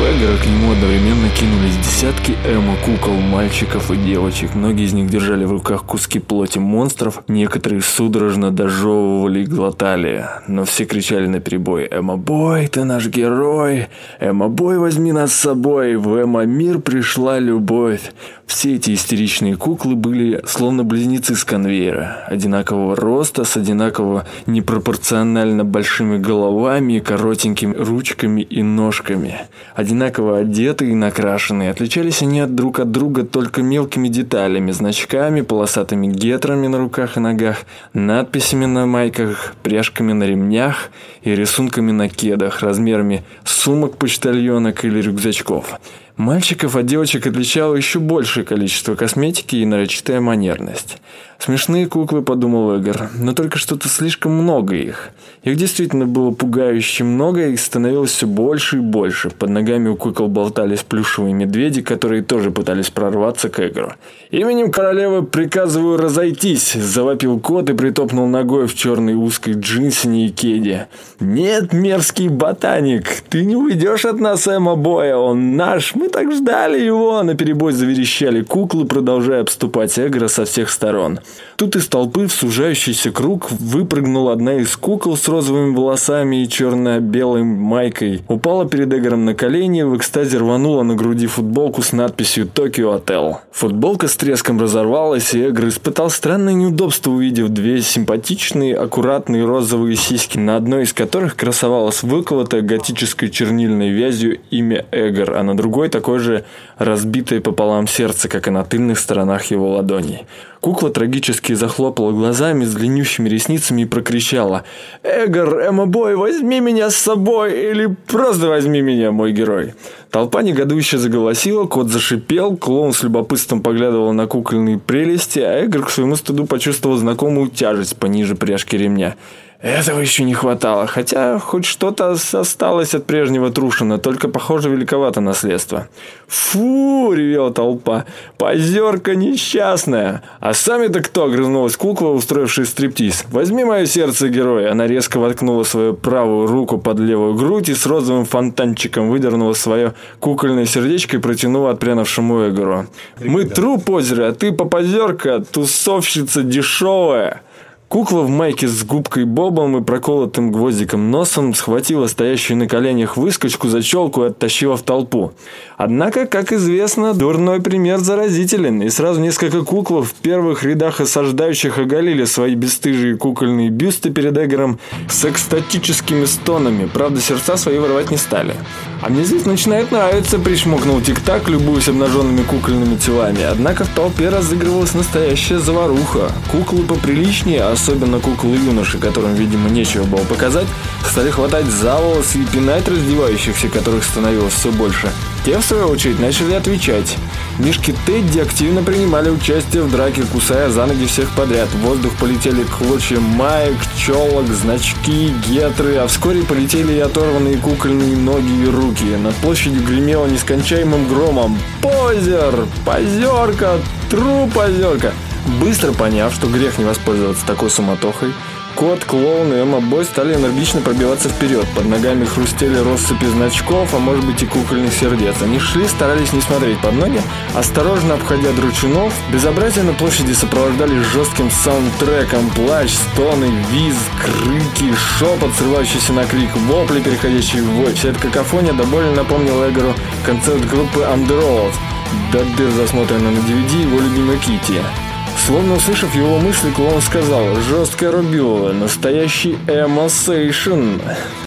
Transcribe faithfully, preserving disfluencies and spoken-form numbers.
Эгора к нему одновременно кинулись десятки эмо-кукол, мальчиков и девочек. Многие из них держали в руках куски плоти монстров, некоторые судорожно дожевывали и глотали. Но все кричали наперебой: «Эмо-бой, ты наш герой! Эмо-бой, возьми нас с собой! В эмо-мир пришла любовь!» Все эти истеричные куклы были словно близнецы с конвейера. Одинакового роста, с одинаково непропорционально большими головами, коротенькими ручками и ножками. Одинаково одетые и накрашенные. Отличались они от друг от друга только мелкими деталями, значками, полосатыми гетрами на руках и ногах, надписями на майках, пряжками на ремнях и рисунками на кедах, размерами сумок-почтальонок или рюкзачков. Мальчиков от девочек отличало еще большее количество косметики и нарочитая манерность. «Смешные куклы», — подумал Эгор, но только что-то слишком много их. Их действительно было пугающе много, и становилось все больше и больше. Под ногами у кукол болтались плюшевые медведи, которые тоже пытались прорваться к Эгору. «Именем королевы приказываю разойтись», — завопил кот и притопнул ногой в черной узкой джинсине и кеде. «Нет, мерзкий ботаник, ты не уйдешь от нас, эмо-боя, он наш, мы так ждали его», — наперебой заверещали куклы, продолжая обступать Эгора со всех сторон. Тут из толпы в сужающийся круг выпрыгнула одна из кукол с розовыми волосами и черно-белой майкой. Упала перед Эгором на колени, в экстазе рванула на груди футболку с надписью «Токио Отел». Футболка с треском разорвалась, и Эгор испытал странное неудобство, увидев две симпатичные, аккуратные розовые сиськи, на одной из которых красовалось выколотое готической чернильной вязью имя Эгор, а на другой такое же разбитое пополам сердце, как и на тыльных сторонах его ладоней. Кукла трагически захлопала глазами с длиннющими ресницами и прокричала: «Эгор, эмо-бой, возьми меня с собой, или просто возьми меня, мой герой!» Толпа негодующе заголосила, кот зашипел, клоун с любопытством поглядывал на кукольные прелести, а Эгор к своему стыду почувствовал знакомую тяжесть пониже пряжки ремня. Этого еще не хватало, хотя хоть что-то осталось от прежнего Трушина, только, похоже, великовато наследство. «Фу!» — ревела толпа. «Позерка несчастная!» «А сами-то кто?» — огрызнулась кукла, устроившая стриптиз. «Возьми мое сердце, герой!» Она резко воткнула свою правую руку под левую грудь и с розовым фонтанчиком выдернула свое кукольное сердечко и протянула отпрянувшему Эгору. «Мы труп озера, а ты попозерка, тусовщица дешевая!» Кукла в майке с губкой Бобом и проколотым гвоздиком носом схватила стоящую на коленях выскочку за челку и оттащила в толпу. Однако, как известно, дурной пример заразителен, и сразу несколько кукол в первых рядах осаждающих оголили свои бесстыжие кукольные бюсты перед Эгором с экстатическими стонами, правда, сердца свои вырывать не стали. «А мне здесь начинает нравиться», — причмокнул Тик-Так, любуясь обнаженными кукольными телами. Однако в толпе разыгрывалась настоящая заваруха. Куклы поприличнее, особенно куклы-юноши, которым, видимо, нечего было показать, стали хватать за волосы и пинать раздевающихся, которых становилось все больше. Те, в свою очередь, начали отвечать. Мишки Тедди активно принимали участие в драке, кусая за ноги всех подряд. В воздух полетели клочья маек, челок, значки, гетры, а вскоре полетели и оторванные кукольные ноги и руки. Над площадью гремело нескончаемым громом: «Позер! Позерка! Тру-позерка!» Быстро поняв, что грех не воспользоваться такой суматохой, кот, клоун и эмо-бой стали энергично пробиваться вперед. Под ногами хрустели россыпи значков, а может быть и кукольных сердец. Они шли, старались не смотреть под ноги, осторожно обходя дручунов. Безобразие на площади сопровождались жестким саундтреком: плач, стоны, визг, крики, шепот, срывающийся на крик, вопли, переходящие в вой. Вся эта какофония до боли напомнила Эгору концерт группы Underworld, до дыр засмотренный на ди ви ди его любимой Китти. Словно услышав его мысли, клоун сказал: «Жесткая рубилова, настоящий эмо-сейшн».